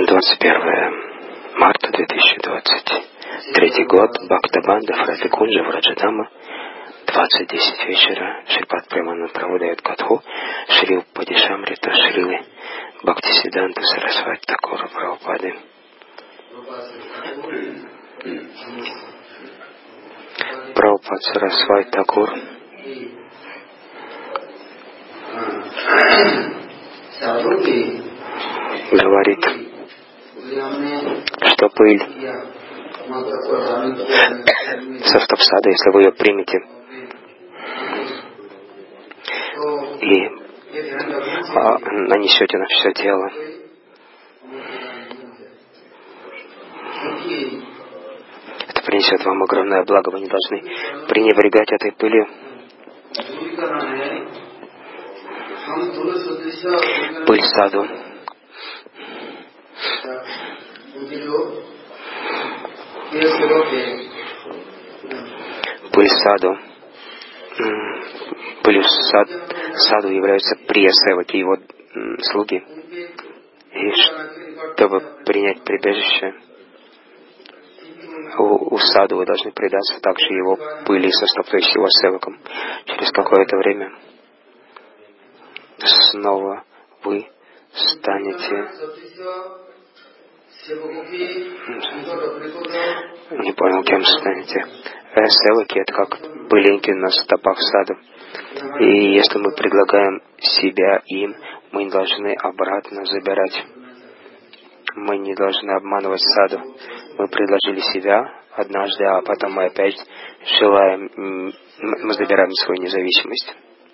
21 марта 2023 год. Бхактабанда, Фратикунджа, Враджадама. 20:10 вечера. Шрипад Премананда Прабху дает катху. Шрил Падишамрита, Шрилы Бхактисиданта Сарасвати Такура Прабхупады. Прабхупад Сарасвати Такур говорит, что пыль со стопсада, если вы ее примете и нанесете на все тело, это принесет вам огромное благо. Вы не должны пренебрегать этой пылью. Пыль саду. Пыль саду. Пылью саду являются прия-севаки, его слуги. И чтобы принять прибежище у саду, вы должны предаться также его пыли со стоп, то есть его севакам. Через какое-то время снова вы станете... Не понял, кем станете. Севаки — это как пылинки на стопах сада. И если мы предлагаем себя им, мы не должны обратно забирать. Мы не должны обманывать саду. Мы предложили себя однажды, а потом мы опять желаем, мы забираем свою независимость.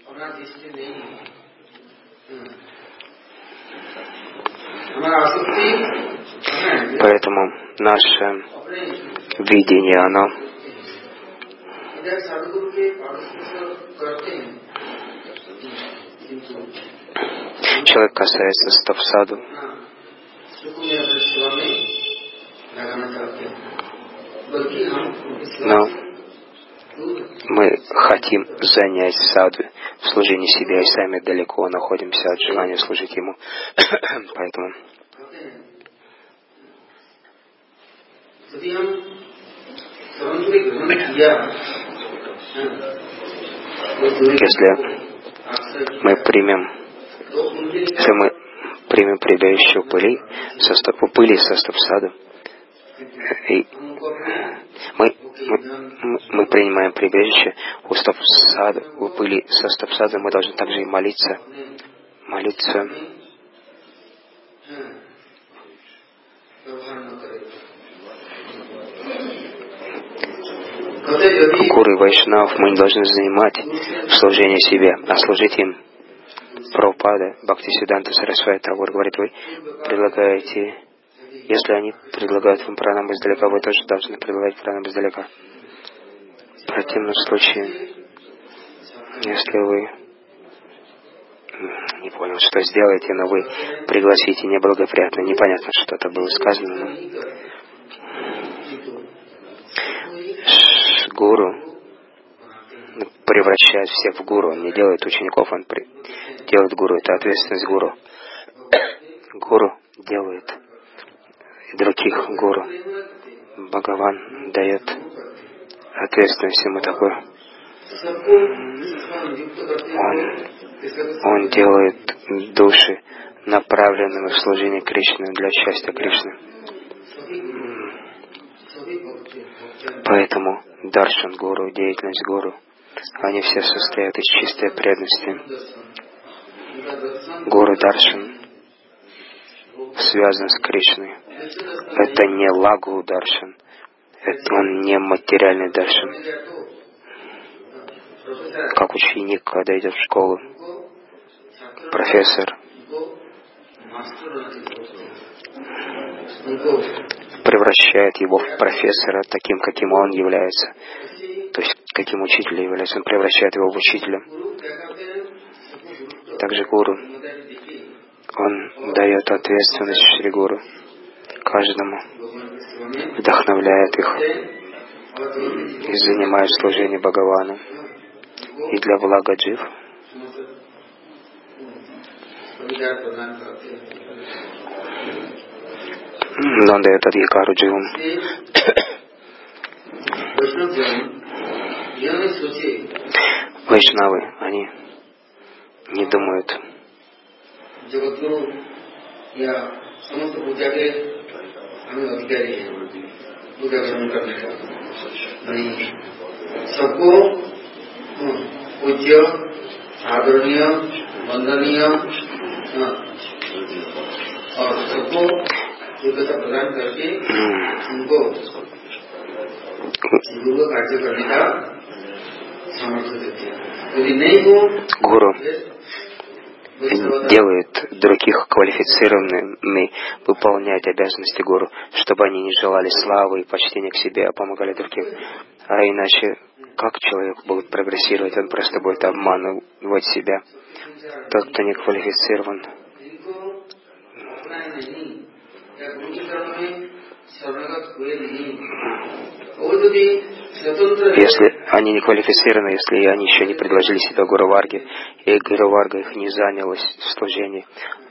Поэтому наше видение, оно человек касается стоп саду, но мы хотим занять саду в служении себя и сами далеко находимся от желания служить ему. Поэтому если мы примем прибежище у пыли со стоп саду, и мы принимаем прибежище у стоп саду, у пыли со стоп саду, мы должны также и молиться. Гуру и Вайшнав мы не должны занимать служение себе, а служить им. Прабхупада, Бхактисиданта Сарасвати Такур говорит, вы предлагаете, если они предлагают вам пранам издалека, вы тоже должны предлагать пранам издалека. В противном случае, если вы не понял, что сделаете, но вы пригласите неблагоприятно, непонятно, что это было сказано, но гуру превращает всех в гуру, он не делает учеников, он делает гуру, это ответственность гуру. Гуру делает других гуру. Бхагаван дает ответственность ему такую. Он делает души направленными в служение Кришны, для счастья Кришны. Поэтому даршан гуру, деятельность гуру, они все состоят из чистой преданности. Гуру даршан связан с Кришной. Это не лагу даршан, он не материальный даршан. Как ученик, когда идет в школу, профессор превращает его в профессора таким, каким он является. То есть, каким учителем является, он превращает его в учителя. Также гуру, он дает ответственность Шри Гуру каждому, вдохновляет их и занимает служение Бхагавану. И для блага джив Но он дает адхикару дживам. Вайшнавы, они не думают. Гуру делает других квалифицированными выполнять обязанности гуру, чтобы они не желали славы и почтения к себе, а помогали другим. А иначе, как человек будет прогрессировать? Он просто будет обманывать себя. Тот, кто не квалифицирован, если они не квалифицированы, если они еще не предложили себя Гуру Варге, и Гуру Варга их не занялась в служении,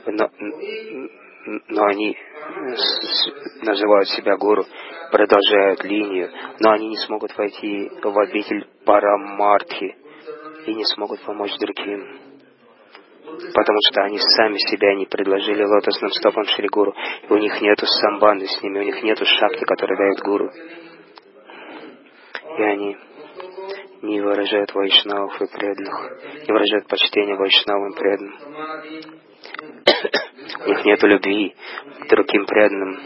но они называют себя гуру, продолжают линию, но они не смогут войти в обитель Парамартхи и не смогут помочь другим, потому что они сами себя не предложили лотосным стопам Шри Гуру, и у них нету самбанды с ними, у них нету шакти, который дает гуру. И они не выражают вайшнавов и преданных, не выражают почтения вайшнавам и преданным. У них нет любви к другим преданным.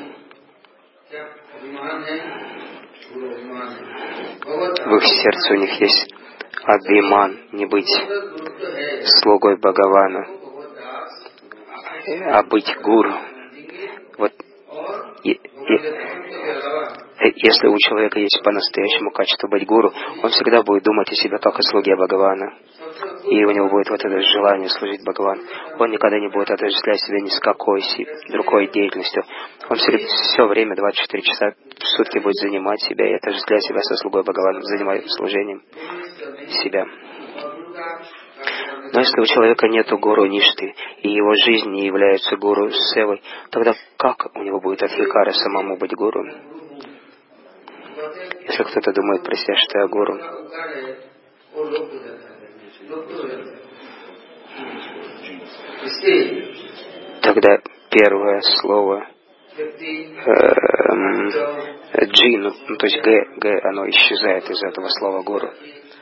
В их сердце у них есть абхиман, не быть слугой Бхагавана, а быть гуру. Вот если у человека есть по-настоящему качество быть гуру, он всегда будет думать о себе как о слуге Бхагавана. И у него будет вот это желание служить Бхагавану. Он никогда не будет отождествлять себя ни с какой другой деятельностью. Он все время, 24 часа в сутки будет занимать себя и отождествлять себя со слугой Бхагавана, занимать служением себя. Но если у человека нету гуру ништы, и его жизнь не является гуру севой, тогда как у него будет адхикара самому быть гуру? Если кто-то думает про себя, что я гуру, тогда первое слово джи, то есть г, оно исчезает из этого слова гуру.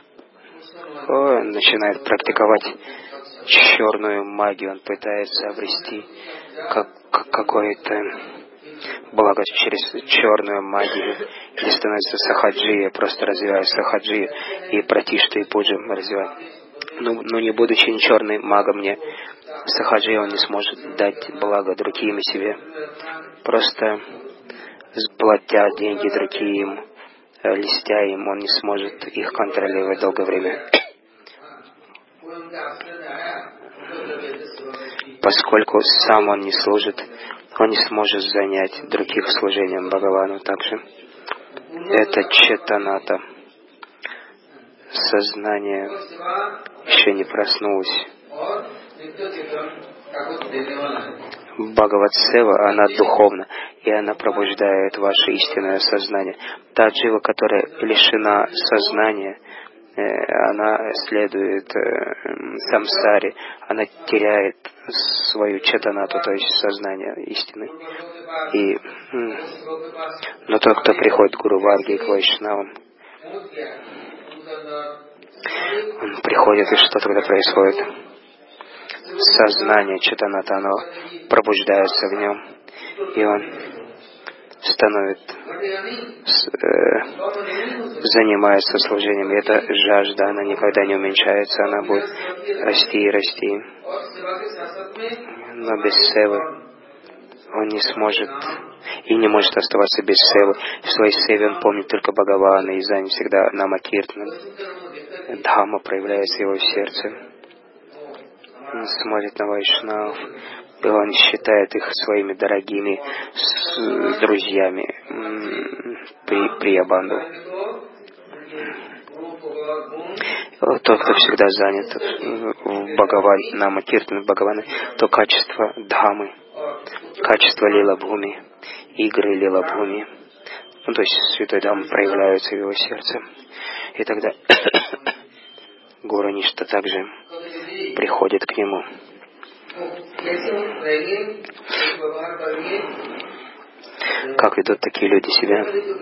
Он начинает практиковать черную магию, он пытается обрести какое-то благо через черную магию, или становится сахаджия, просто развивая сахаджию, и пратишта и пуджи развивает. Но не будучи ни черным магом, мне сахаджия он не сможет дать благо другим и себе. Просто платя деньги другим, льстя им, он не сможет их контролировать долгое время. Поскольку сам он не служит, он не сможет занять других служением Бхагавану также. Это четаната. Сознание еще не проснулось. Бхагават-сева, она духовна, и она пробуждает ваше истинное сознание. Та джива, которая лишена сознания, она следует самсаре, она теряет свою четанату, то есть сознание истины. Но тот, кто приходит к Гуру Варге и к Вайшнавам, он приходит, и что тогда происходит? Сознание четаната, оно пробуждается в нем, и он занимается служением. И эта жажда, она никогда не уменьшается, она будет расти и расти. Но без севы он не сможет и не может оставаться без севы. В своей севе он помнит только Бхагавана, и занят всегда намакиртаном. Дхамма проявляется в его сердце. Он смотрит на вайшнавов, и он считает их своими дорогими друзьями, приябанду. Тот, кто всегда занят в Бхагаван, Нама Киртана Бхагавана, то качество Дхаммы качество лила-бхуми, игры лила-бхуми, то есть Святой Дам проявляются в его сердце. И тогда Гуру Ништа также приходит к нему. Как ведут такие люди себя?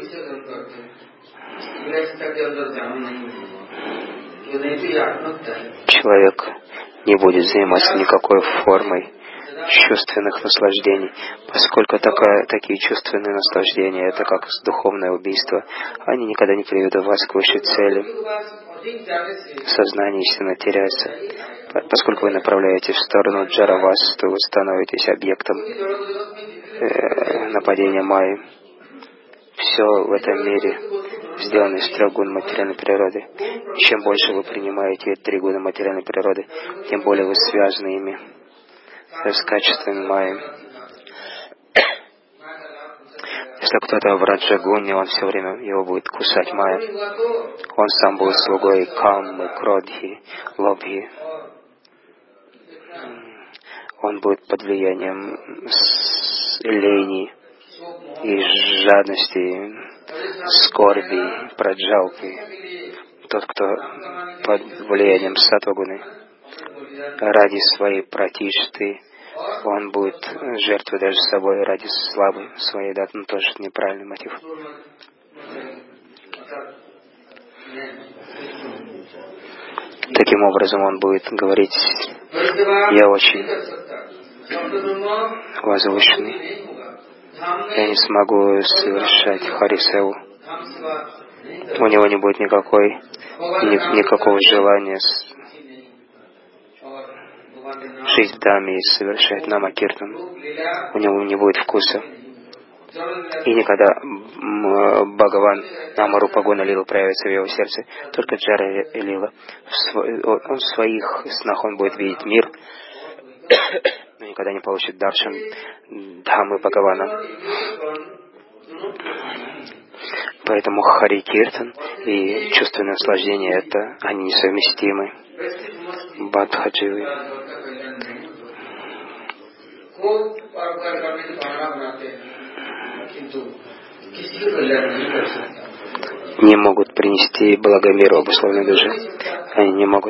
Человек не будет заниматься никакой формой чувственных наслаждений, поскольку такие чувственные наслаждения, это как духовное убийство, они никогда не приведут вас к высшей цели. Сознание истинно теряется. Поскольку вы направляете в сторону джаравас, то вы становитесь объектом нападения майи. Все в этом мире сделано из 3 гун материальной природы. Чем больше вы принимаете 3 гуна материальной природы, тем более вы связаны ими с качествами майи. Если кто-то в раджагуне, он все время его будет кусать майя. Он сам будет слугой каммы, кродхи, лобхи. Он будет под влиянием лени и жадности, скорби, праджалки. Тот, кто под влиянием саттвагуны, ради своей пратишты, он будет жертвой даже собой ради славы своей, да, но тоже неправильный мотив. Таким образом он будет говорить: я очень возвышенный, я не смогу совершать харисеву. У него не будет никакого желания жить в даме и совершать намакиртан. У него не будет вкуса. И никогда Бхагаван Намарупа Гуна Лила проявится в его сердце. Только Джара Лила. В своих снах он будет видеть мир, но никогда не получит даршан Дхаммы Бхагавана. Поэтому Хари Киртан и чувственное наслаждение — они несовместимы. Бадхадживы. Не могут принести благо миру обусловленной души. Они не могут.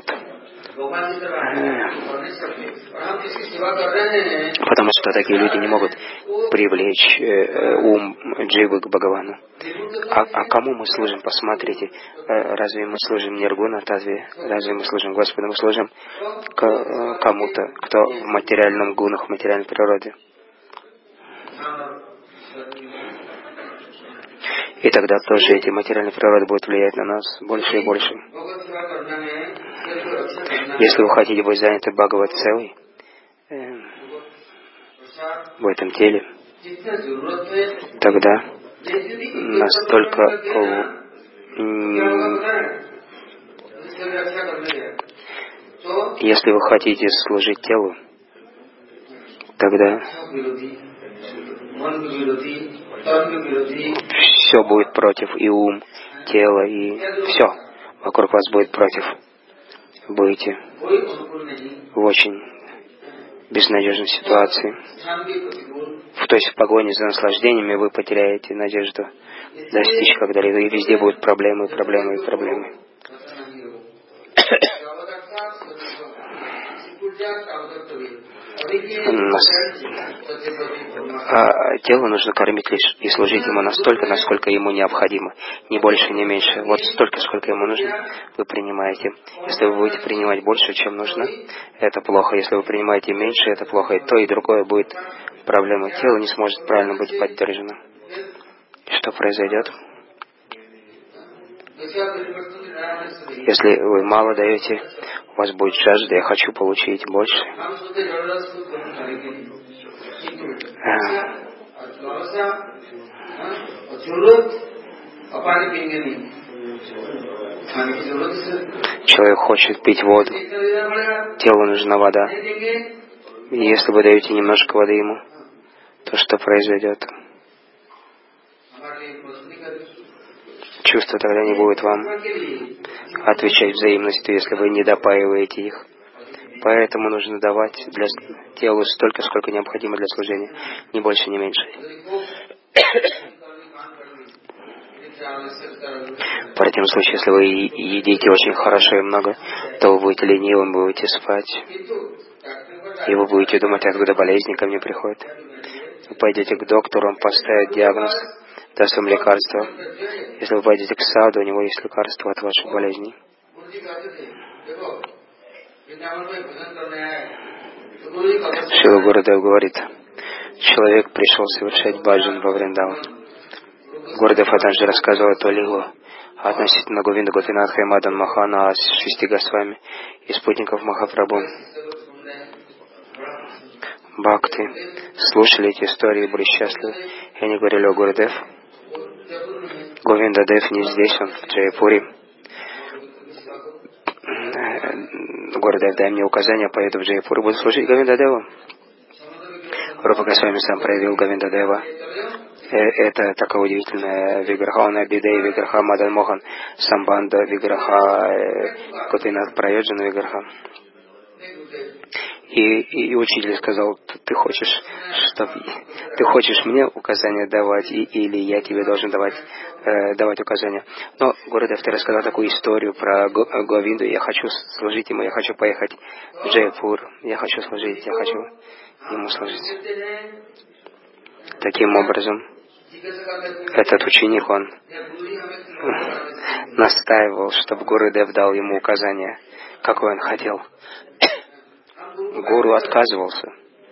Потому что такие люди не могут привлечь ум дживы к Бхагавану. А кому мы служим? Посмотрите. Разве мы служим Ниргуна Татве? Разве мы служим Господу? Мы служим кому-то, кто в материальном гунах, в материальной природе. И тогда тоже эти материальные природы будут влиять на нас больше и больше. Если вы хотите быть заняты Бхагават Севой в этом теле, тогда настолько если вы хотите служить телу, тогда все будет против, и ум, тело, и все вокруг вас будет против. Будете в очень безнадежной ситуации. То есть в погоне за наслаждениями вы потеряете надежду достичь когда-либо, и везде будут проблемы, проблемы и проблемы. Тело нужно кормить лишь и служить ему настолько, насколько ему необходимо. Ни больше, ни меньше. Вот столько, сколько ему нужно, вы принимаете. Если вы будете принимать больше, чем нужно, это плохо. Если вы принимаете меньше, это плохо. И то, и другое будет проблемой. Тело не сможет правильно быть поддержано. Что произойдет? Если вы мало даете, у вас будет жажда: я хочу получить больше. Человек хочет пить воду. Телу нужна вода. И если вы даете немножко воды ему, то что произойдет? Чувства тогда не будут вам отвечать взаимностью, если вы не допаиваете их. Поэтому нужно давать для телу столько, сколько необходимо для служения, ни больше, ни меньше. В противном случае, если вы едите очень хорошо и много, то вы будете ленивым, будете спать, и вы будете думать, откуда болезни ко мне приходят. Вы пойдете к доктору, он поставит диагноз, даст вам лекарство. Если вы пойдете к саду, у него есть лекарство от ваших болезней. Шрила Гурудев говорит, человек пришел совершать баджан во Вриндаван. Гурудев однажды рассказывал эту лилу относительно Говинда Гопинатха и Мадан Мохана, 6 Госвами и спутников Махапрабху. Бхакты слушали эти истории и были счастливы. И они говорили: о Гурудев, Говинда Дев не здесь, он в Джайпуре. Гурудев, дай мне указания, поеду в Джайпур и буду служить Говинда Деву. Рупа Госвами сам проявил Говинда Дева. Это такая удивительная виграха, он Абидей виграха, Мадан Мохан, Самбанда виграха, Гопинат Прайоджана виграха. И учитель сказал: ты хочешь мне указания давать, или я тебе должен давать указания. Но Гурудев, ты рассказал такую историю про Говинду, я хочу служить ему, я хочу поехать в Джайпур, я хочу служить, я хочу ему служить. Таким образом, этот ученик, он настаивал, чтобы Гурудев дал ему указания, какое он хотел. Гуру отказывался.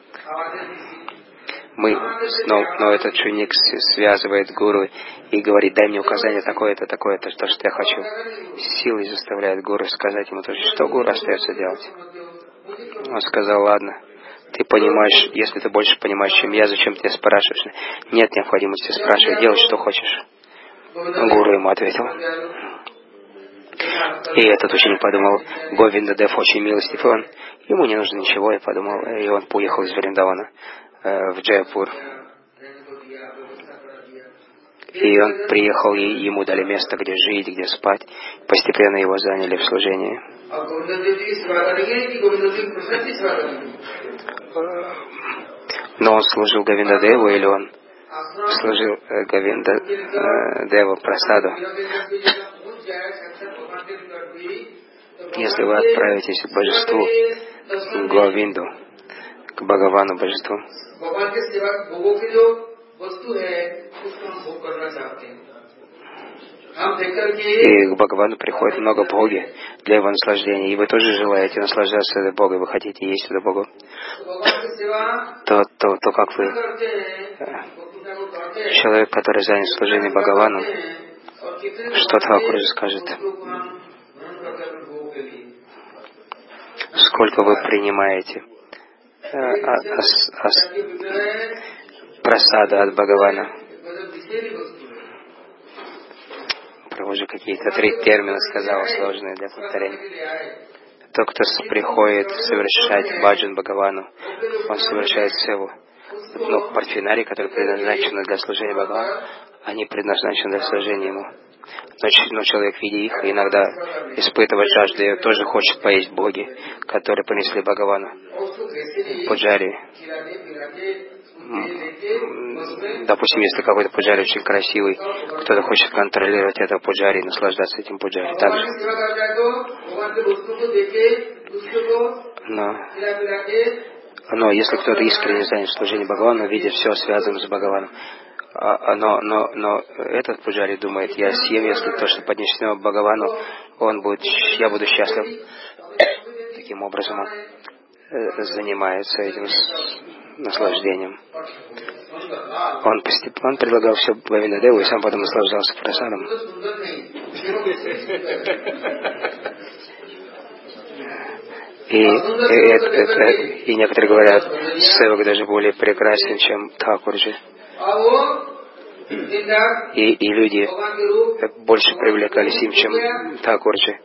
Но этот ученик связывает гуру и говорит: дай мне указание такое-то, такое-то, то, что я хочу. Силой заставляет гуру сказать ему то, что гуру остается делать. Он сказал: ладно, ты понимаешь, если ты больше понимаешь, чем я, зачем ты спрашиваешь? Нет необходимости спрашивать, делай, что хочешь. Гуру ему ответил. И этот ученик подумал: Говинда Дев очень милостив, ему не нужно ничего, я подумал, и он поехал из Вриндавана в Джайпур. И он приехал, и ему дали место, где жить, где спать. Постепенно его заняли в служении. Но он служил Говинда Деву, или он служил Говинда Деву Прасаду? Если вы отправитесь к божеству, к Говинду, к Бхагавану божеству, и к Бхагавану приходит много боги для его наслаждения, и вы тоже желаете наслаждаться этой Богой, вы хотите есть эту Богу, то как вы, человек, который занят служением Бхагавану, что Тхакур же скажет? Сколько вы принимаете прасада от Бхагавана? Уже какие-то 3 термина сказал, сложные для повторения. Тот, кто приходит совершать баджан Бхагавану, он совершает севу. Но парфенарии, которые предназначены для служения Бхагавану, они предназначены для служения ему. Но человек, видя их, иногда испытывает жажду, и тоже хочет поесть боги, которые принесли Бхагавану. Пуджари. Допустим, если какой-то пуджари очень красивый, кто-то хочет контролировать этого пуджари и наслаждаться этим пуджари. Также. Но если кто-то искренне занят в служении Бхагавану, видит все связано с Бхагаваном, но этот пуджари думает: я съем, если то, что поднесено Бхагавану, я буду счастлив. Таким образом он занимается этим наслаждением. Он предлагал все Говинда Деву и сам потом наслаждался прасадом. И некоторые говорят, севак даже более прекрасен, чем Тхакурджи. И люди больше привлекались им, чем Тхакурджи.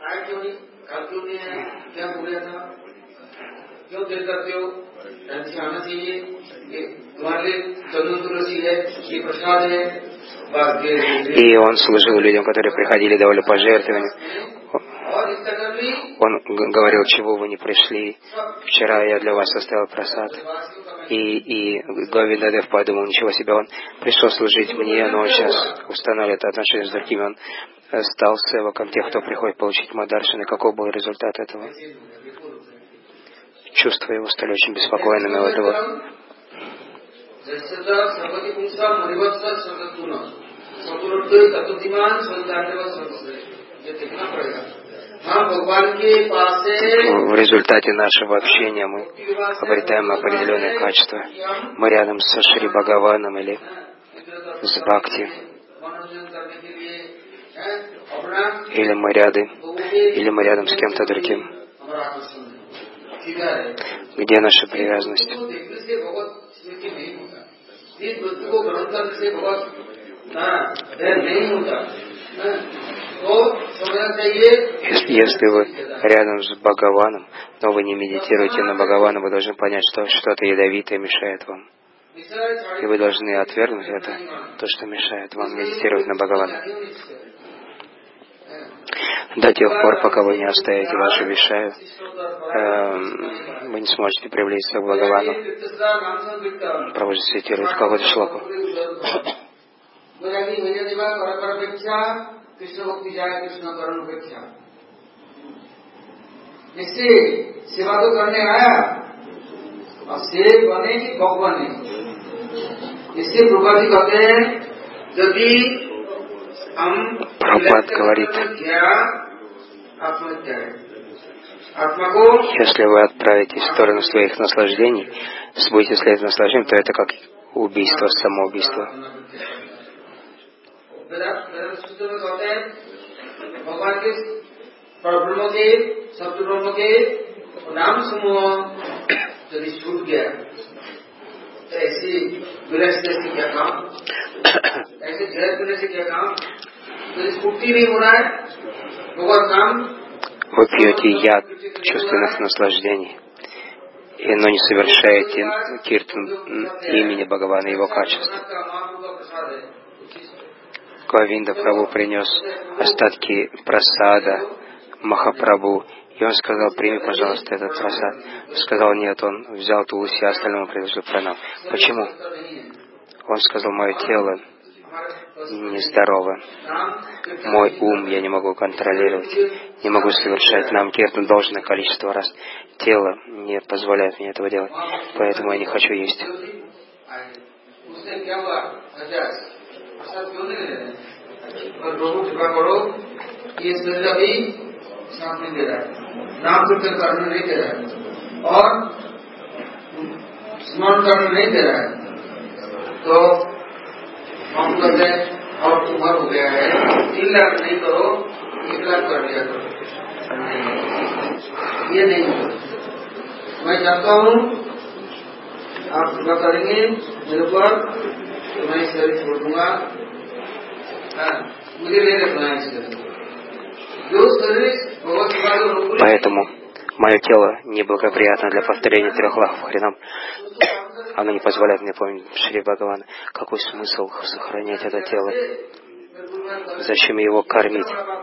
И он служил людям, которые приходили, давали пожертвования. Он говорил, чего вы не пришли. Вчера я для вас оставил просад. И Говиндадев подумал, ничего себе, он пришел служить мне, но он сейчас устанавливает отношения с другими. Он стал севаком тех, кто приходит получить мадаршины. Какой был результат этого? Чувства его стали очень беспокойными от этого. В результате нашего общения мы обретаем определенные качества. Мы рядом со Шри Бхагаваном или с Бхакти. Или мы рядом с кем-то другим. Где наша привязанность? Если вы рядом с Бхагаваном, но вы не медитируете на Бхагавана, вы должны понять, что что-то ядовитое мешает вам. И вы должны отвергнуть это, то, что мешает вам медитировать на Бхагавана. До тех пор, пока вы не оставите вашу вишаю, вы не сможете приблизиться к Бхагавану. Прабхупада цитирует какую-то шлоку. Прабхупад говорит, если вы отправитесь в сторону своих наслаждений, будете следовать наслаждениям, то это как убийство, самоубийство. Вы пьете яд чувственных наслаждений, но не совершаете киртан имени Бхагавана и его качеств. Говинда Прабху принес остатки прасада Махапрабху, и он сказал, прими, пожалуйста, этот прасад. Сказал, нет, он взял тулуси, а остальному предложил пранам. Почему? Он сказал, мое тело нездорово. Мой ум я не могу контролировать, не могу совершать нам киртан должное количество раз. Тело не позволяет мне этого делать, поэтому я не хочу есть. और उम्र हो गया है 3 लाख नहीं करो 1 लाख कर दिया करो ये नहीं होगा मैं चाहता हूँ आप कृपा करेंगे मेरे ऊपर तो मैं शरीर छोड़ दूंगा मुझे नहीं रखना है इस शरीर जो शरीर बहुत सारे Поэтому мое тело неблагоприятно для повторения 3 лахов Харинам. Оно не позволяет мне помнить Шри Бхагавана. Какой смысл сохранять это тело? Зачем его кормить?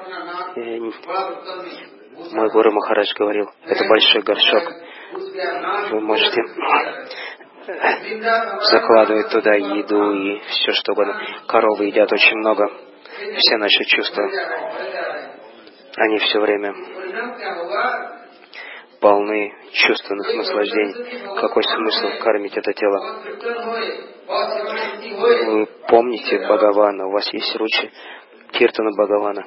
Мой Гуру Махарадж говорил, это большой горшок. Вы можете закладывать туда еду и все что угодно. Коровы едят очень много. Все наши чувства, они все время полны чувственных наслаждений. Какой смысл кормить это тело? Вы помните Бхагавана, у вас есть ручи киртана Бхагавана.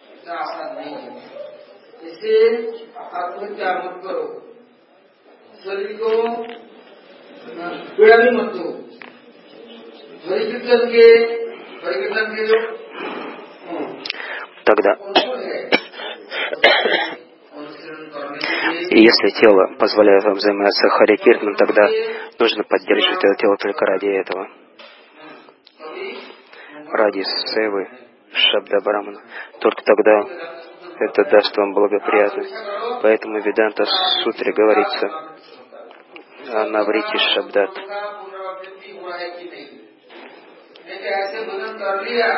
Тогда, и если тело позволяет вам заниматься Хари Киртаном, тогда нужно поддерживать это тело только ради этого. Ради севы Шабда Брамана. Только тогда это даст вам благоприятность. Поэтому в Веданта Сутре говорится о Наврити Шабдат.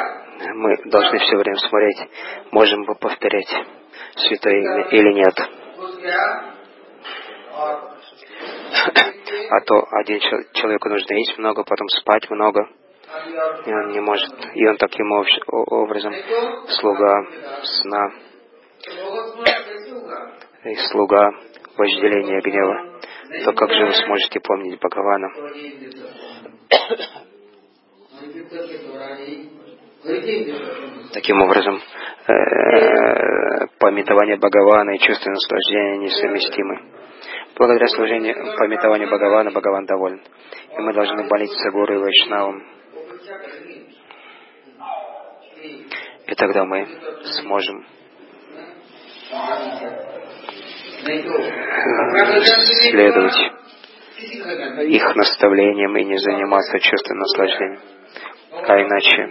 Мы должны все время смотреть, можем мы повторять святое имя или нет. А то человеку нужно есть много, потом спать много. И он не может. И он таким образом слуга сна и слуга вожделения гнева. То как же вы сможете помнить Бхагавана? Таким образом, памятование Бхагавана и чувство наслаждения несовместимы. Благодаря служению, памятованию Бхагавана, Бхагаван доволен. И мы должны молиться Гуру и Вайшнавам. И тогда мы сможем следовать их наставлениям и не заниматься чувством наслаждения. А иначе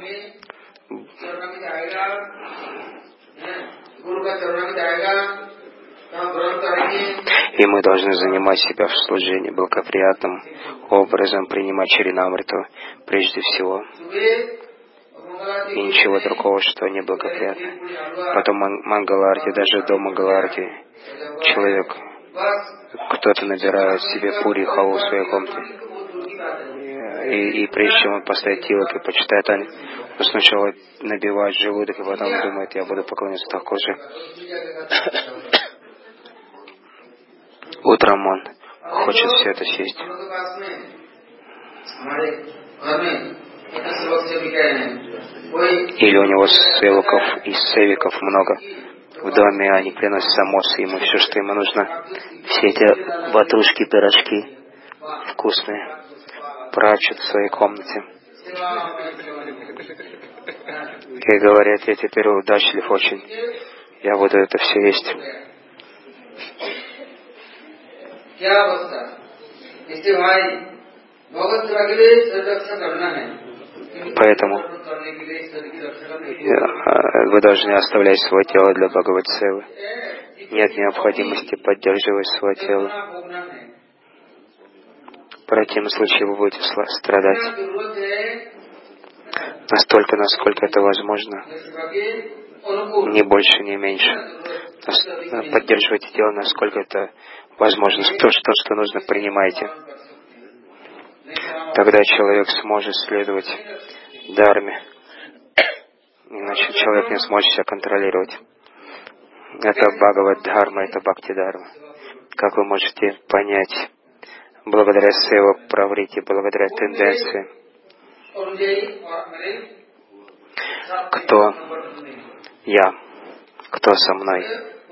и мы должны занимать себя в служении благоприятным образом, принимать Чаринамриту прежде всего. И ничего другого, что неблагоприятно. Потом Мангаларти, даже до Мангаларти человек, кто-то набирает себе пури и халу в своей комнате. И прежде чем он поставит тилок и почитает Ани, он сначала набивает желудок, и потом думает, я буду поклоняться такой же. Утром он хочет все это съесть. Или у него севаков и севиков много. В доме они приносят самосы ему, все, что ему нужно. Все эти ватрушки, пирожки вкусные прячут в своей комнате. И говорят, я теперь удачлив очень. Я буду это все есть. Поэтому вы должны оставлять свое тело для Бхагават-севы. Нет необходимости поддерживать свое тело. В противном случае вы будете страдать. Настолько, насколько это возможно. Ни больше, ни меньше. Поддерживайте тело, насколько это возможно. То, что нужно, принимайте. Тогда человек сможет следовать дхарме. Иначе человек не сможет себя контролировать. Это Бхагават-дхарма, это Бхакти-дхарма. Как вы можете понять, благодаря сева праврити, благодаря тенденции, кто я, кто со мной.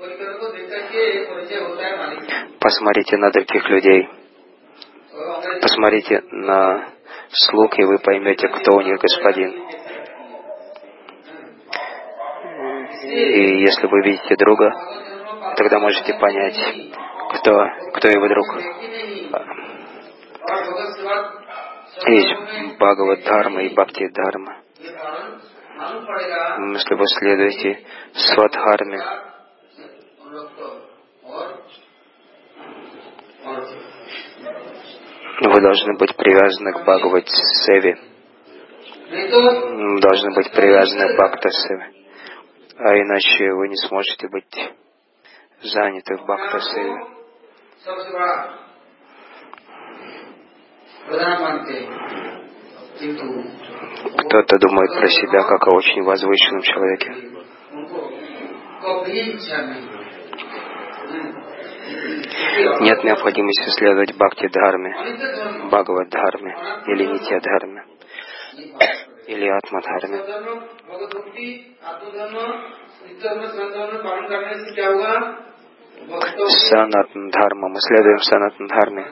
Посмотрите на других людей. Посмотрите на слуг, и вы поймете, кто у них господин. И если вы видите друга, тогда можете понять, кто его друг. Есть Бхагават-дхарма и Бхакти-дхарма. Если вы следуете Свадхарме, вы должны быть привязаны к Бхагават-севе. Должны быть привязаны к Бхакта-севе. А иначе вы не сможете быть заняты в Бхакта-севе. Кто-то думает про себя как о очень возвышенном человеке. Нет необходимости следовать Бхакти-дхарме, Бхагават-дхарме или Нитья-дхарме, или Атма-дхарме. Санатан-дхарма. Мы следуем Санатан-дхарме.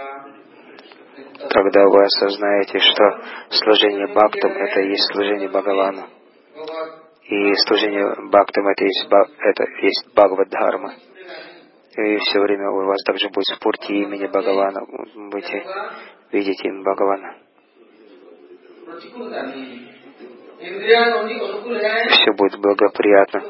Когда вы осознаете, что служение Бхактам — это и есть служение Бхагавану, и служение Бхактам — это есть Бхагават-дхарма, и все время у вас также будет спурти имени Бхагавана, будете видеть имя Бхагавана. Все будет благоприятно.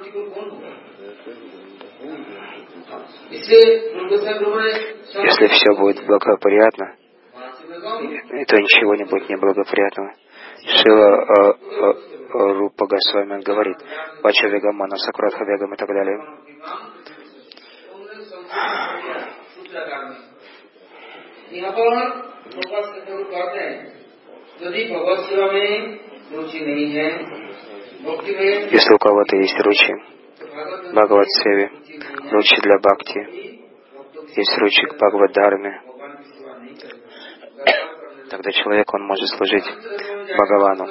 Если все будет благоприятно, то ничего не будет неблагоприятного. Шрила Рупа Госвами говорит, Вача Вегам, Манаса Кротха Вегам и так далее. Если у кого-то есть ручи Бхагават-севе, ручи для бхакти, есть ручи к Бхагават-дхарме, тогда человек, он может служить Бхагавану.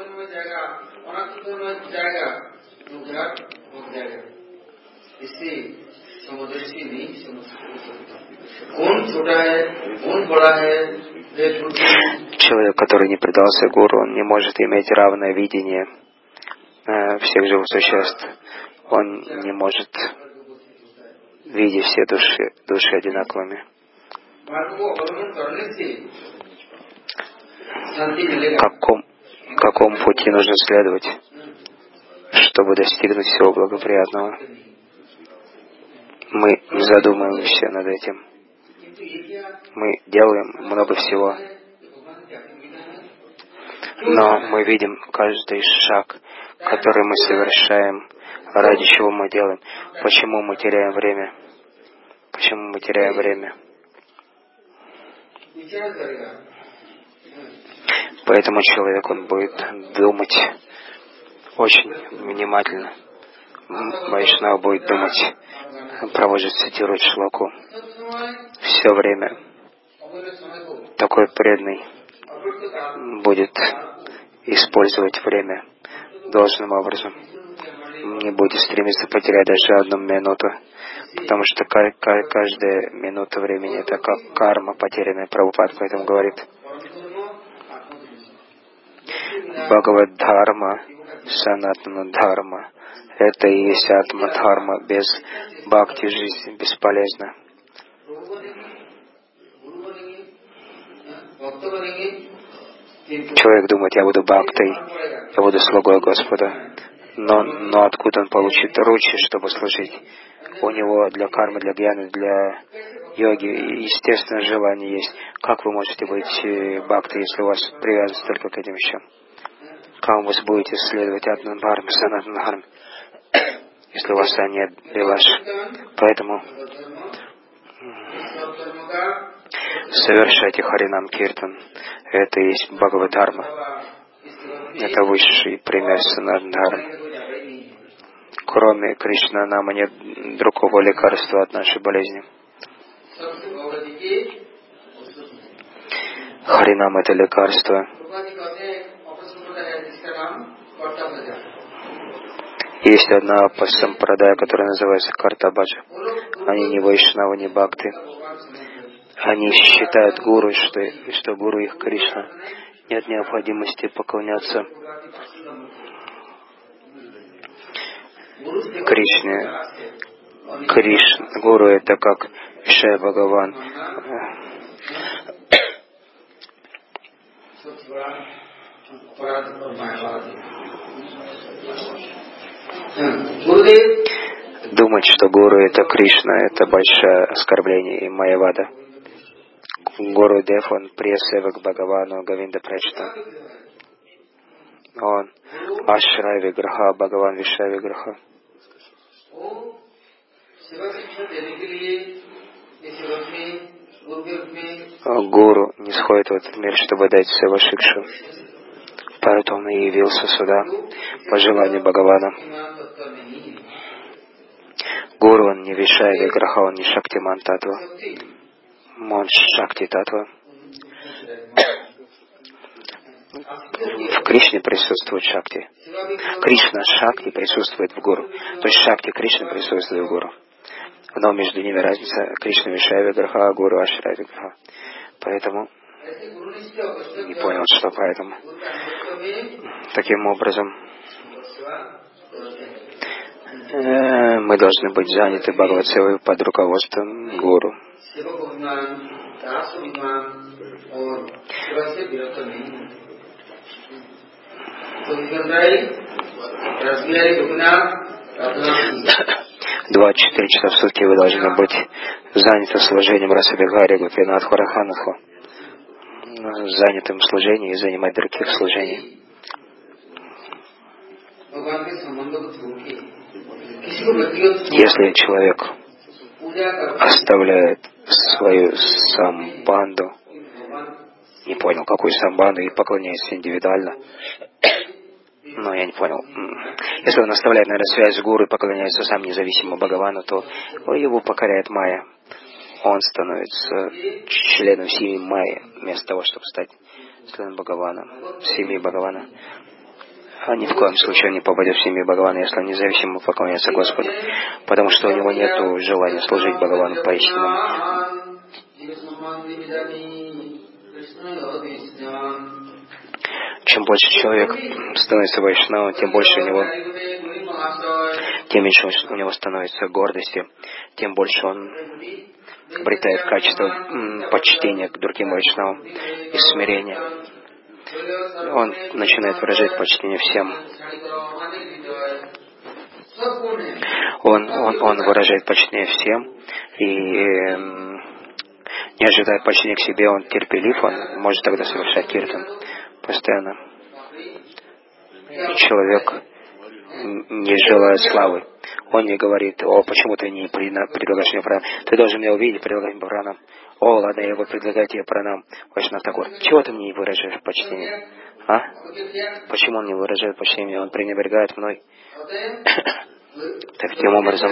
Человек, который не предался гуру, он не может иметь равное видение всех живых существ. Он не может видеть все души одинаковыми. Какому пути нужно следовать, чтобы достигнуть всего благоприятного? Мы задумаемся над этим. Мы делаем много всего, но мы видим каждый шаг, который мы совершаем, ради чего мы делаем. Почему мы теряем время? Почему мы теряем время? Поэтому человек, он будет думать очень внимательно. Вайшнава будет думать, Прабхуджи цитирует шлоку. Все время такой преданный будет использовать время должным образом. Не будет стремиться потерять даже одну минуту, потому что каждая минута времени — это как карма, потерянная. Прабхупад поэтому говорит: Бхагавад-дхарма, санатана-дхарма — это и есть атма-дхарма. Без бхакти жизнь бесполезна. Человек думает: я буду бхактой, я буду слугой Господа. Но откуда он получит ручи, чтобы служить? У него для кармы, для гьяны, для йоги естественное желание есть. Как вы можете быть бхактой, если у вас привязанность только к этим вещам? Как вы будете следовать атман-дхарме, санатан-дхарме, если у вас нет билаш? Поэтому совершайте Харинам Киртан. Это и есть Бхагавад-дхарма. Это высший пример санатан-дхармы. Кроме Кришна нама нет другого лекарства от нашей болезни. Харинам — это лекарство. Есть одна сампрадая, которая называется Картабаджа. Они не вайшнавы, не бхакты. Они считают гуру, что гуру их Кришна. Нет необходимости поклоняться Кришне. Гуру — это как Вишая Бхагаван. Думать, что гуру — это Кришна, это большое оскорбление и майявада. Гуру Дев, он пресевак Бхагавану Говинда Пречта. Он Ашрай Виграха, Бхагаван Вишай Виграха. Гуру не сходит в этот мир, чтобы дать Сева Шикшу. Поэтому он и явился сюда по желанию Бхагавана. Гуру, он не Вишай Виграха, он не Шактиман Татва. Он Шакти Татва. В Кришне присутствует Шакти. Кришна Шакти присутствует в Гуру. То есть Шакти Кришна присутствует в Гуру. Но между ними разница: Кришна Вишая Виграха, а Гуру Ашрай Виграха. Поэтому не понял, что поэтому. Таким образом, мы должны быть заняты Бхагават-севой под руководством Гуру. Два 24 часа в сутки вы должны быть заняты служением Расабигари Гопинат Хараханаху, занятым служением и занимать других служений. Если человек оставляет свою самбанду, не понял, какую самбанду, и поклоняется индивидуально. Но я не понял. Если он оставляет, наверное, связь с гуру и поклоняется сам независимому Бхагавану, то его покоряет майя. Он становится членом семьи майи, вместо того, чтобы стать членом Бхагавана, семьи Бхагавана. А ни в коем случае он не попадет в семью Бхагавана, если он независимо поклоняется Господу, потому что у него нет желания служить Бхагавану поистинному. Чем больше человек становится вайшнавом, тем больше у него, тем меньше у него становится гордости, тем больше он обретает качество почтения к другим вайшнавам и смирения. Он начинает выражать почтение всем. Он выражает почтение всем и не ожидая почтения к себе, он терпелив, он может тогда совершать киртан постоянно. Человек не желает славы. Он не говорит: о, почему ты не предлагаешь мне пранам? Ты должен меня увидеть, предлагай мне пранам. О, ладно, я его предлагаю тебе пранам. Вайшнав Такур, чего ты мне не выражаешь почтение? А? Почему он не выражает почтение? Он пренебрегает мной. Таким образом,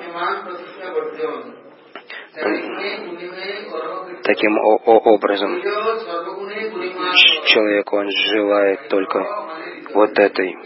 человек, он желает только вот этой.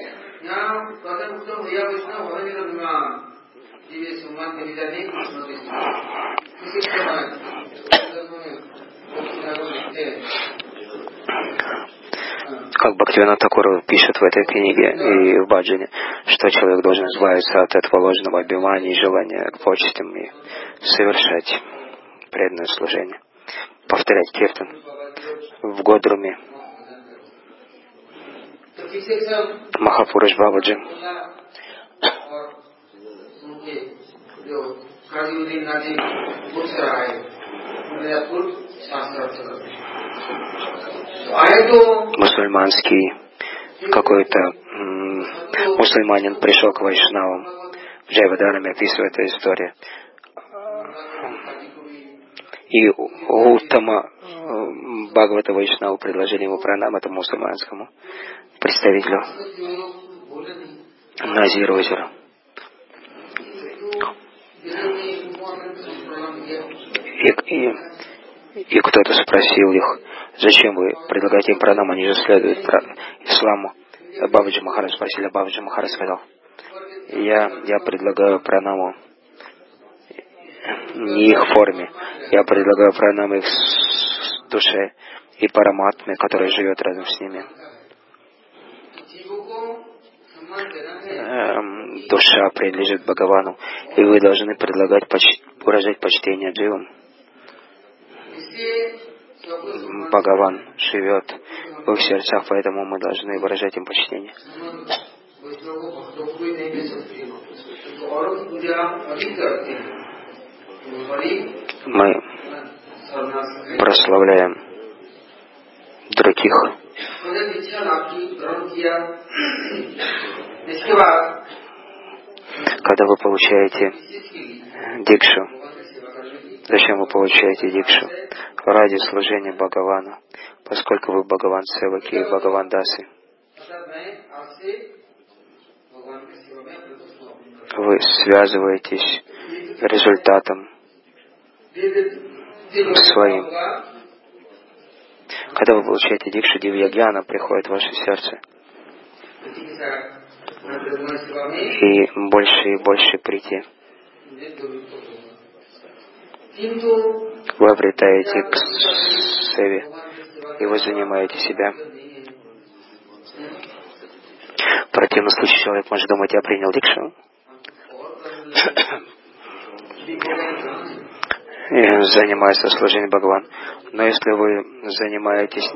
Как Бхактивинод Такур пишет в этой книге и в баджане, что человек должен избавиться от этого ложного обимания и желания к почестям и совершать преданное служение, повторять киртан в Годруме. Махапуруш Бабаджи мусульманский какой-то мусульманин пришел к вайшнавам. В Джайвадараме описывает эту историю. И Уттама Бхагавата Вайшнаву предложили ему пранам, этому мусульманскому представителю Назиру озера. И кто-то спросил их: зачем вы предлагаете им пранам, они же следуют исламу. Бабаджи Махарадж спросили, а Бабаджи Махарадж сказал: я предлагаю пранаму не их форме, я предлагаю пранам их душе и параматме, которая живет рядом с ними. Душа принадлежит Бхагавану, и вы должны предлагать выражать почтение дживам. Бхагаван живет в их сердцах, поэтому мы должны выражать им почтение. Мы прославляем других. Когда вы получаете дикшу, зачем вы получаете дикшу? Ради служения Бхагавану, поскольку вы Бхагаван Севаки и Бхагаван Дасы. Вы связываетесь результатом своим. Когда вы получаете дикшу, дивья-гьяна приходит в ваше сердце. И больше прийти. Вы обретаете к севе, и вы занимаете себя. В противном случае человек может думать: я принял дикшу, и занимается служением Бхагаван. Но если вы занимаетесь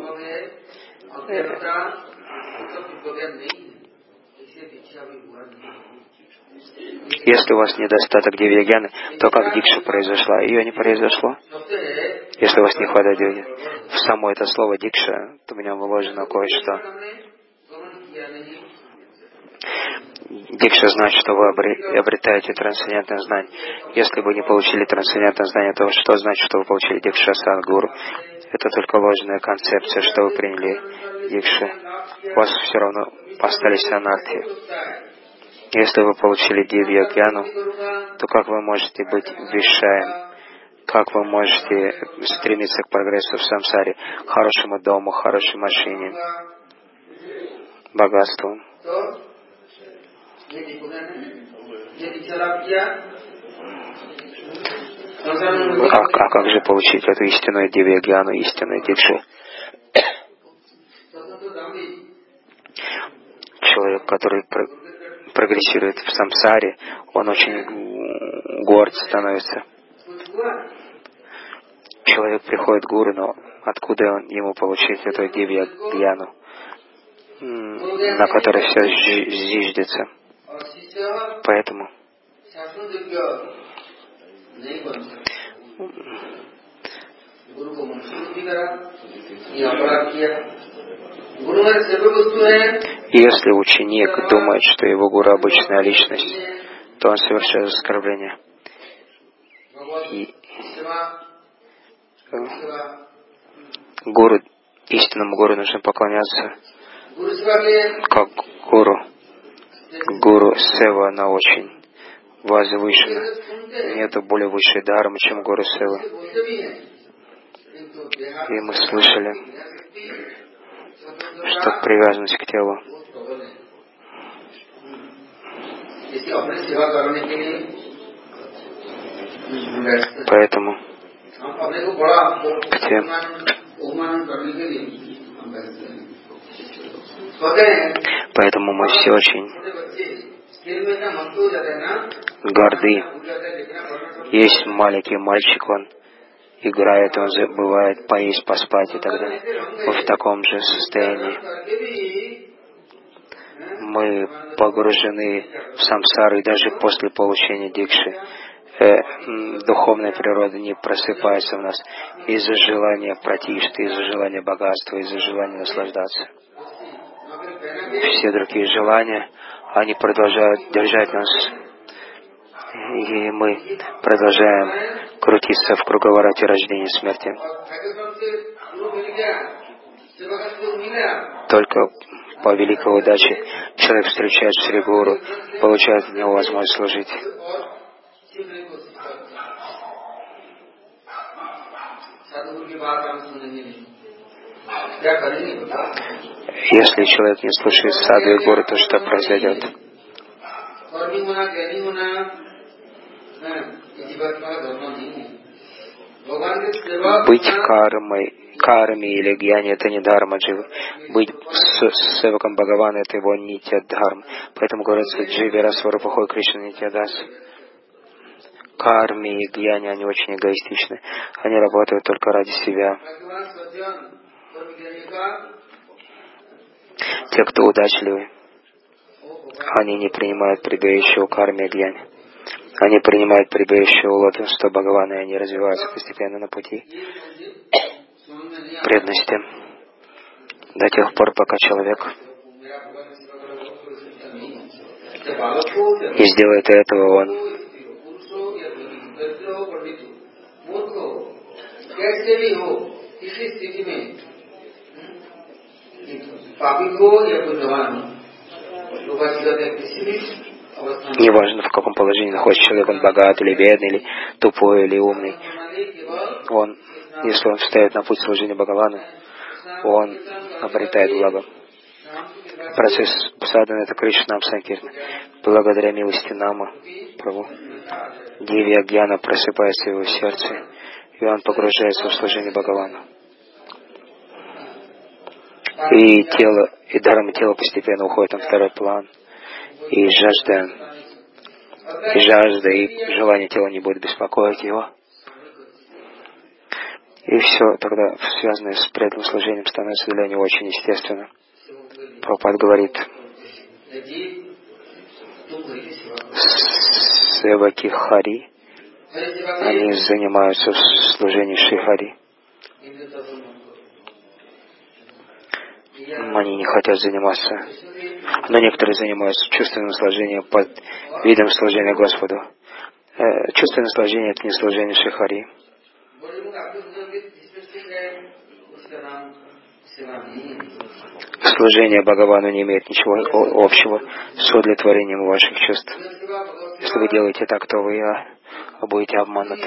если у вас недостаток дивья-гьяны, то как дикша произошла? Ее не произошло. Если у вас не хватает дивья-гьяны, в само это слово дикша, то в нем вложено кое-что. Дикша знает, что вы обретаете трансцендентное знание. Если вы не получили трансцендентное знание, то что значит, что вы получили Дикша Садгуру? Это только ложная концепция, что вы приняли Дикши. У вас все равно остались анархи. Если вы получили Дивья Гьяну, то как вы можете быть вишаем? Как вы можете стремиться к прогрессу в самсаре, хорошему дому, хорошей машине, богатству? А как же получить эту истинную дивья-гьяну, истинную дикшу? Человек, который прогрессирует в самсаре, он очень горд становится. Человек приходит к гуру, но откуда ему получить эту дивья-гьяну, на которой все зиждется? Поэтому если ученик думает, что его гуру обычная личность, то он совершает оскорбление. И гуру, истинному гуру нужно поклоняться как гуру. Гуру Сева, она очень возвышена. Нет более высшей дхармы, чем гуру Сева. И мы слышали, что привязанность к телу. Поэтому к тем, поэтому мы все очень горды. Есть маленький мальчик, он играет, он забывает поесть, поспать и так далее. Мы в таком же состоянии. Мы погружены в самсару, и даже после получения дикши духовная природа не просыпается в нас из-за желания пратишты, из-за желания богатства, из-за желания наслаждаться. Все другие желания, они продолжают держать нас, и мы продолжаем крутиться в круговороте рождения и смерти. Только по великой удаче человек встречает Шри Гуру, получает от него возможность служить. Если человек не слушает саду и гуру, то что произойдет? Быть кармой или гьяни — это не дхарма дживы. Быть севаком Бхагавана — это его нитья дхарма. Поэтому говорится, дживи расварупахой Кришна нитья дас. Карми и гьяни, они очень эгоистичны. Они работают только ради себя. Те, кто удачливы, они не принимают прибежище у карми и гьяни. Они принимают прибежище у лотоса Бхагавана, и они развиваются постепенно на пути преданности до тех пор, пока человек не сделает этого, он неважно, в каком положении находится человек, он богат или бедный, или тупой, или умный. Он, если он встает на путь служения Бхагавану, он обретает благо. Процесс садханы — это Кришна Санкиртана. Благодаря милости Нама, Прабху, Дивья Гьяна просыпается в его сердце, и он погружается в служение Бхагавану. И тело, и дхарма тела постепенно уходит на второй план. И жажда, и желание тела не будет беспокоить его. И все тогда, связанное с преданным служением, становится для него очень естественно. Прабхупад говорит, севаки Хари, они занимаются в служении Шри Хари. Они не хотят заниматься Но некоторые занимаются чувственным наслаждением под видом служения Господу. Чувственное наслаждение — это не служение Шри-Хари. Служение Бхагавану не имеет ничего общего с удовлетворением ваших чувств. Если вы делаете так, то вы будете обмануты.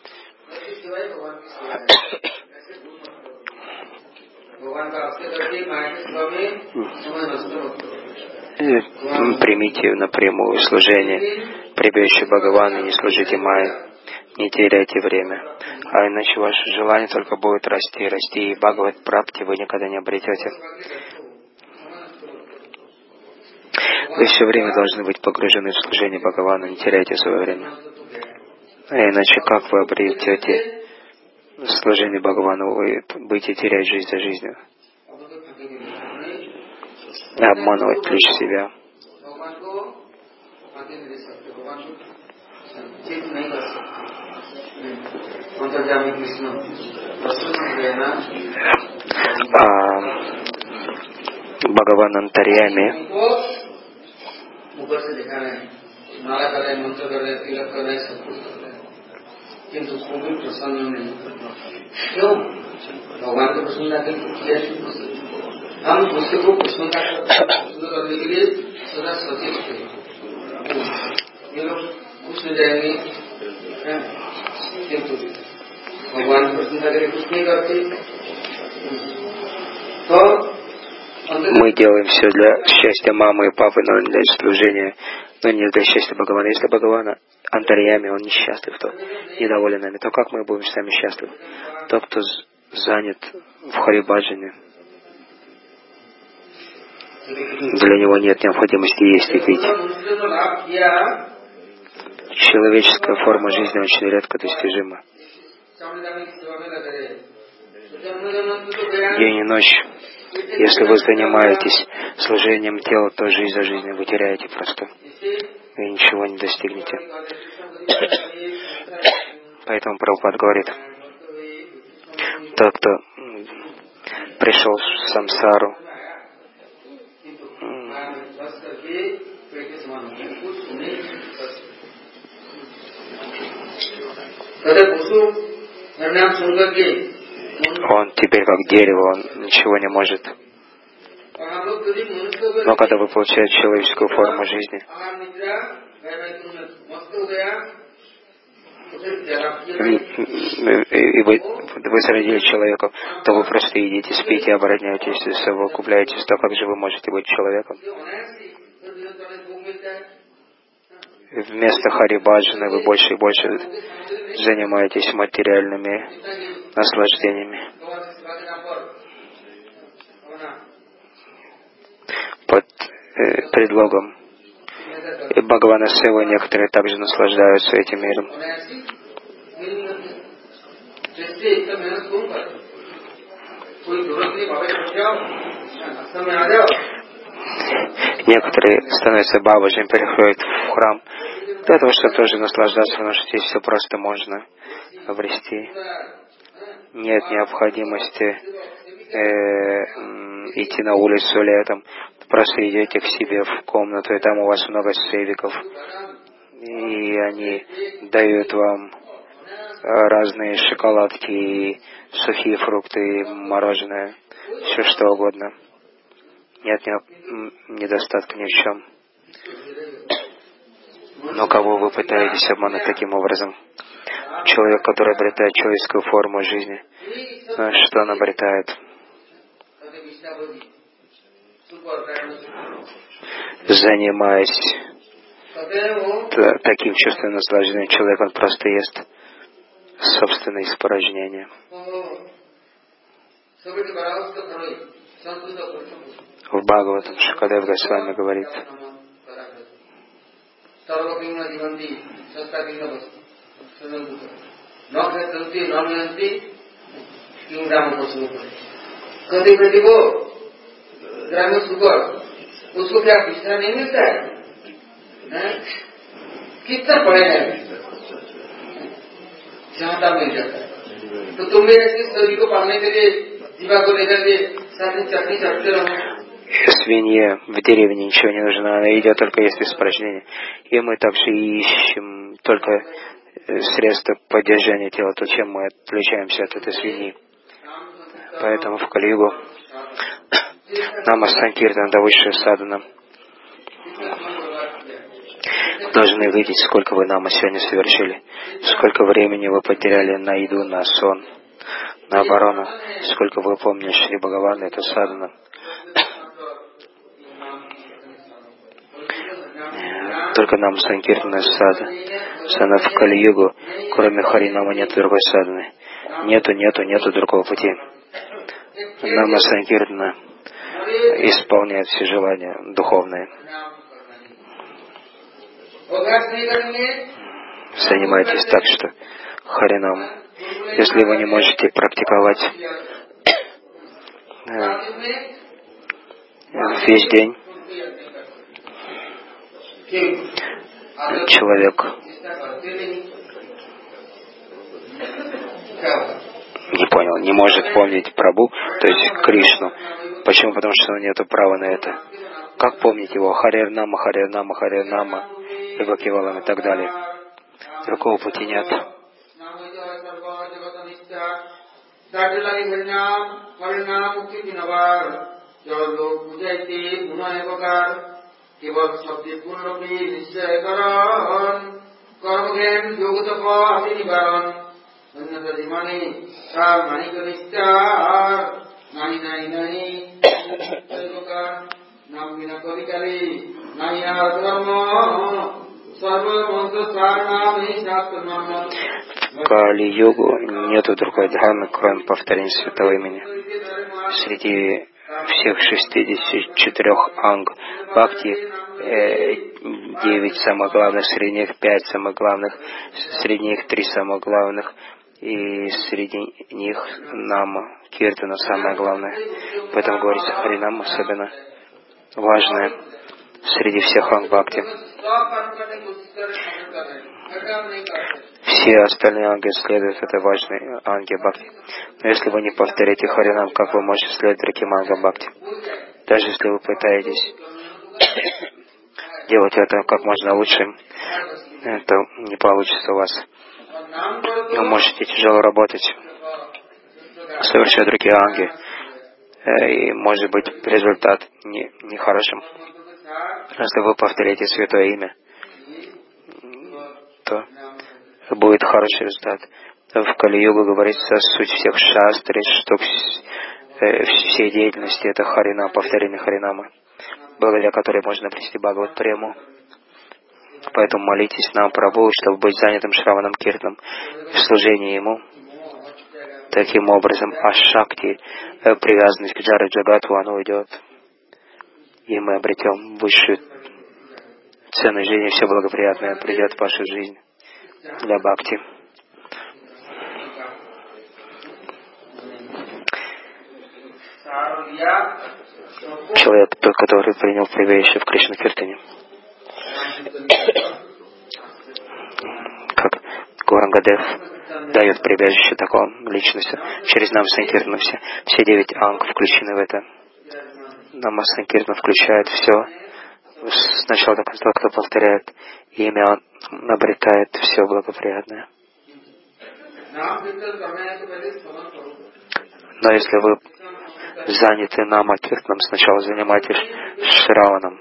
Примите напрямую служение, прибежище Бхагавану, не служите Майе, не теряйте время, а иначе ваше желание только будет расти и расти, и Бхагават Прапти вы никогда не обретете. Вы все время должны быть погружены в служение Бхагавану, не теряйте свое время. А иначе как вы обретете служение Бхагавану, вы будете терять жизнь за жизнью. И обманывать лишь себя. Бхагаван Антарьями мы делаем все для счастья мамы и папы, но не для служения, но не для счастья Бхагавана. Если Бхагавана Антарьями, он несчастлив, то недоволен нами, то как мы будем сами счастливы? Тот, кто занят в Харибаджане, для него нет необходимости есть и пить. Человеческая форма жизни очень редко достижима. День и ночь. Если вы занимаетесь служением тела, то жизнь за жизнью вы теряете просто. Вы ничего не достигнете. Поэтому Прабхупад говорит, тот, кто пришел в самсару, он теперь как дерево, он ничего не может. Но когда вы получаете человеческую форму жизни, и вы зародили человеком, то вы просто едите, спите, обороняетесь, совокупляетесь, то как же вы можете быть человеком? Вместо Харибаджана вы больше и больше занимаетесь материальными наслаждениями. Под предлогом Бхагавана Сева некоторые также наслаждаются этим миром. Некоторые становятся бабаджами, переходят в храм для того, чтобы тоже наслаждаться, потому что здесь все просто можно обрести. Нет необходимости идти на улицу летом. Просто идете к себе в комнату, и там у вас много севиков. И они дают вам разные шоколадки, сухие фрукты, мороженое, все что угодно. Нет недостатка ни в чем. Но кого вы пытаетесь обмануть таким образом? Человек, который обретает человеческую форму жизни, что он обретает? Занимаясь таким чувственным наслаждением, человек, он просто ест собственные испражнения. В Бхагаватам Шукадев Госвами говорит, उसको क्या विश्राम नहीं मिलता है? कितना पढ़ेगा जहाँ तक मिल जाता है। तो तुम भी ऐसे शरीर को पालने के लिए जीवा को लेकर के साथ में चटनी चटते रहो। Свинье в деревне ничего не нужно, она едят только если испражнение. И мы также ищем только средства поддержания тела, то, чем мы отличаемся от этой свиньи. Поэтому в Кали-югу Нама Санкиртана да высшая садхана. Должны видеть, сколько вы нама сегодня совершили, сколько времени вы потеряли на еду, на сон, на оборону, сколько вы помнили Шри Бхагавана, это садхана. Только нам Санкиртана садхана в Кали-югу, кроме Харинама нет другой садханы. Нету другого пути. Нама Санкиртана исполняет все желания духовные. Занимайтесь так, что Харинам. Если вы не можете практиковать весь день, человек не может помнить Прабху, то есть Кришну. Почему? Потому что у него нет права на это. Как помнить его? Харинама, Харинама, Харинама, Бхакивалам и так далее. Другого пути нет. В Кали-югу нету другой дхармы, кроме повторения святого имени. Среди всех 64 анг бхакти 9 самых главных, среди них 5 самых главных, среди них 3 самых главных, и среди них нама Киртана самое главное. Поэтому говорится Харинам особенно важное среди всех анг бхакти. Все остальные анги следуют этой важной анге бхакти. Но если вы не повторите Харинам, как вы можете следовать другим ангам бхакти? Даже если вы пытаетесь делать это как можно лучше, это не получится у вас. Вы можете тяжело работать, совершая другие анги, и может быть результат нехорошим. Если вы повторите святое имя, то будет хороший результат. В Кали-югу говорится суть всех шастр, что всей деятельности это Харинам, повторение Харинама, благодаря которой можно обрести Бхагават Прему. Поэтому молитесь нам, Прабху, чтобы быть занятым Шраванам Киртаном в служении Ему. Таким образом, ашакти, привязанность к Джара Джагату, оно уйдет. И мы обретем высшую ценность жизни, все благоприятное придет в вашу жизнь для бхакти. Человек, тот, который принял прибежище в Кришна Киртане, как Гурангадев дает прибежище такой личности. Через Нама Санкиртану все 9 анг включены в это. Нама Санкиртана включает все. Сначала до конца, кто повторяет имя, он обретает все благоприятное. Но если вы заняты Нама Киртаном, сначала занимайтесь Шраваном.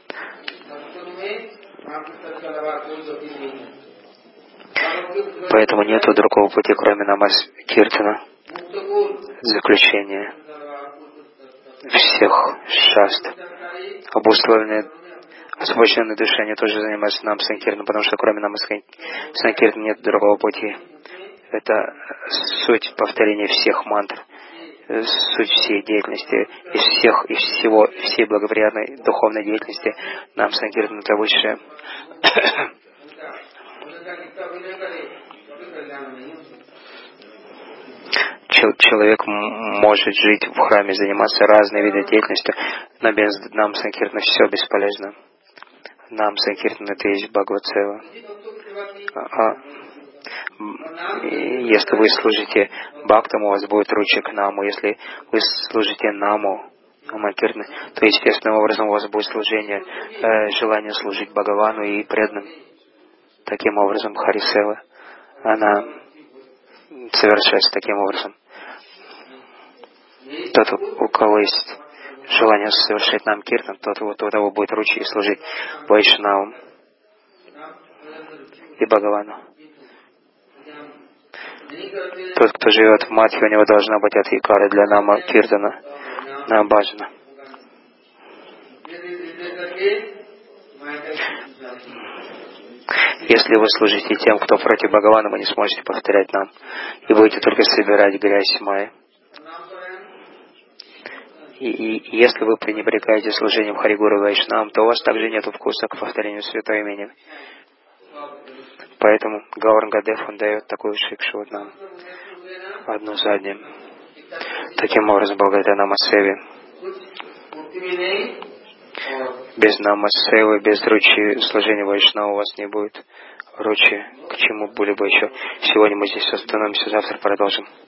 Поэтому нету другого пути, кроме Нама Киртана. Заключение всех шаст. Обусловленные, освобожденные души, они тоже занимаются Нама Санкиртаном, потому что кроме Нама Санкиртана нет другого пути. Это суть повторения всех мантр, суть всей деятельности, всей благоприятной духовной деятельности. Нама Санкиртана это высшее. Человек может жить в храме, заниматься разными видами деятельности, но без Нама Санкиртана все бесполезно. Нама Санкиртана это есть Бхагават-сева. Если вы служите бхактам, у вас будет руча к наму. Если вы служите наму, Амакиртаны, то естественным образом у вас будет служение, желание служить Бхагавану и преданным. Таким образом, Харисева, она совершается таким образом. Тот, у кого есть желание совершить нам киртан, тот у того будет ручей служить Вайшнавам и Бхагавану. Тот, кто живет в Мадхе, у него должна быть адхикара для нама киртана, на баджана. Если вы служите тем, кто против Бхагавана, вы не сможете повторять нам, и будете только собирать грязь майи. И если вы пренебрегаете служением Харигуру и Вайшнавам, то у вас также нет вкуса к повторению святой имени. Поэтому Гауранга-Дев, он дает такую шикшу вот нам, одну за одним. Таким образом, благодаря Намасеве, без Намасевы, без ручи служения Вайшнава у вас не будет ручи к чему-либо еще. Сегодня мы здесь остановимся, завтра продолжим.